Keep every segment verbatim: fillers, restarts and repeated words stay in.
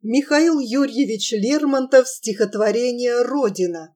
Михаил Юрьевич Лермонтов. Стихотворение «Родина».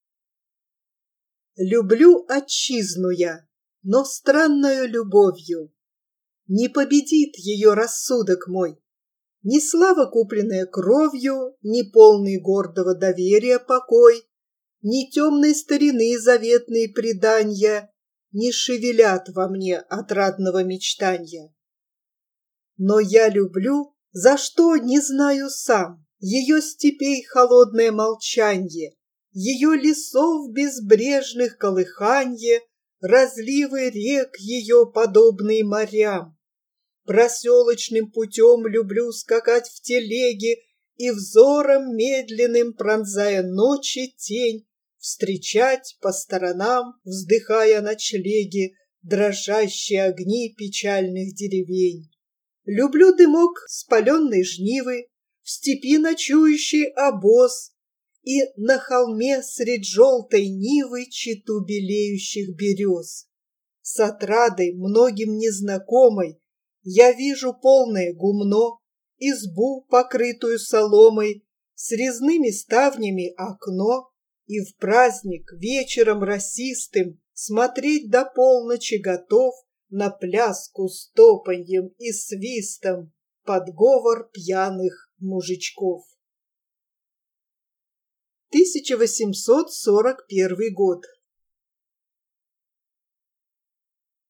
Люблю отчизну я, но странною любовью. Не победит ее рассудок мой. Ни слава, купленная кровью, ни полный гордого доверия покой, ни темной старины заветные преданья не шевелят во мне отрадного мечтанья. Но я люблю, за что не знаю сам, ее степей холодное молчанье, ее лесов безбрежных колыханье, разливы рек ее, подобные морям. Проселочным путем люблю скакать в телеге и взором медленным, пронзая ночи тень, встречать по сторонам, вздыхая ночлеги, дрожащие огни печальных деревень. Люблю дымок спаленной жнивы, в степи ночующий обоз и на холме средь желтой нивы читу белеющих берез. С отрадой многим незнакомой я вижу полное гумно, избу, покрытую соломой, с резными ставнями окно, и в праздник вечером росистым смотреть до полночи готов на пляску с топаньем и свистом под говор пьяных мужичков. тысяча восемьсот сорок первый год.